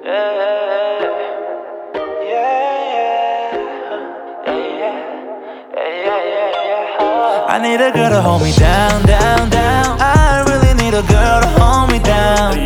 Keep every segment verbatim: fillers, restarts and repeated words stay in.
I need a girl to hold me down, down, down. I really need a girl to hold me down.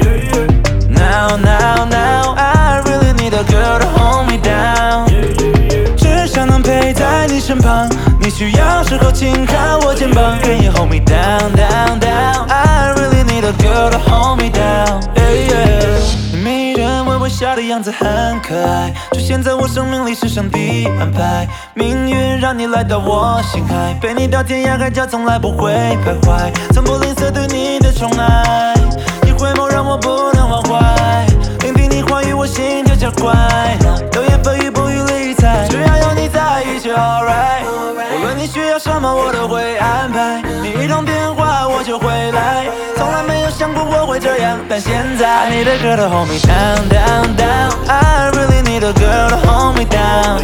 Now, now, now, I really need a girl to hold me down. 只想能陪在你身旁，你需要时候请靠我肩膀。Can you hold me down, down, down? I really need a girl to hold me down. Yeah, yeah. 你迷人微微笑的样子很可爱，出现在我生命里是上帝安排，命运让你来到我心海，陪你到天涯海角，从来不会徘徊，从不吝啬对你的宠爱。你回眸让我不能忘怀，聆听你话语我心跳加快，流言蜚语不予理睬，只要有你在一切 alright。无论你需要什么我都会安排，你一通电话我就回来，从来没有想过我会这样，但现在 I need a girl to hold me down, down, down. I really need a girl to hold me down.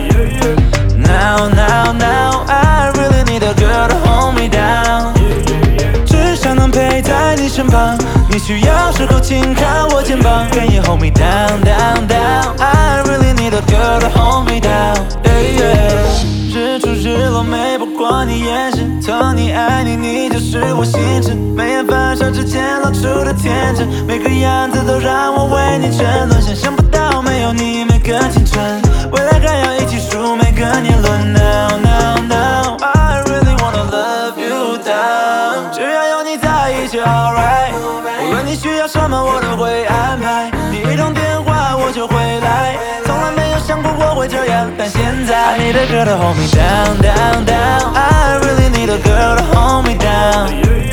Now, now, now, I really need a girl to hold me down. 只想能陪在你身旁，你需要时候请靠我肩膀。Can you hold me down, down, down? I really need a girl to hold me down. Yeah, yeah. 日出日落美不过你眼神，从你爱你，你就是我心事。眉眼放手之前露出的天真，每个样子都让我为你沉沦。想象不到没有你每个青春，未来还要一起数每个年轮。Now, now, now, I really wanna love you down。只要有你在一切 alright。无论你需要什么我都会安排，你一通电话我就回来，从来没有想过我会这样，但现在 I need a girl to hold me down, down, down. I really need a girl to hold me down.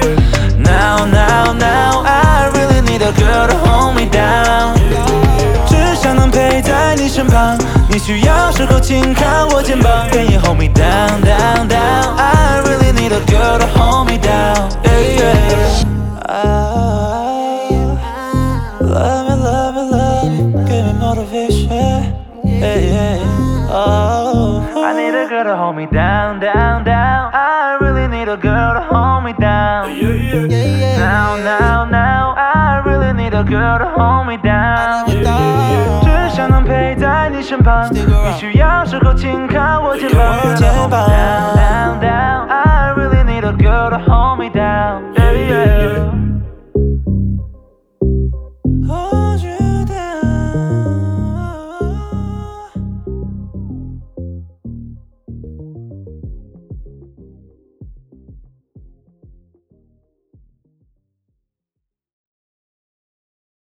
Now, now, now, I really need a girl to hold me down. 只想能陪在你身旁，你需要时候请靠我肩膀。Can you hold me down, down, down? I really need a girl to hold me down. Yeah, yeah. Love me, love me, love me, give me motivation. Yeah, yeah, oh. I need a girl to hold me down, down, down. I really need a girl to hold me down. Now, now, now, I really need a girl to hold me down. 只想能陪在你身旁，你需要时候请靠我肩膀。Down, down, down, I really need a girl to hold me down. Yeah, yeah.